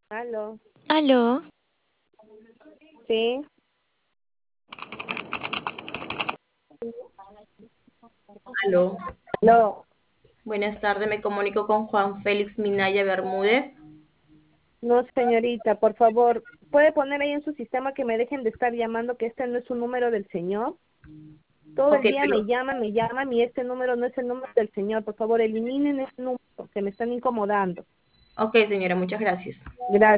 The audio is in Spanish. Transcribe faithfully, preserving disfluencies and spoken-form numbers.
Aló, Aló, sí, Aló, no, buenas tardes, me comunico con Juan Félix Minaya Bermúdez. no señorita, por favor, ¿puede poner ahí en su sistema que me dejen de estar llamando, que este no es un número del señor? Todo Ok, el día me pero, llaman, me llaman y este número no es el número del señor. Por favor, eliminen ese número, que me están incomodando. ok, señora, muchas gracias. Gracias.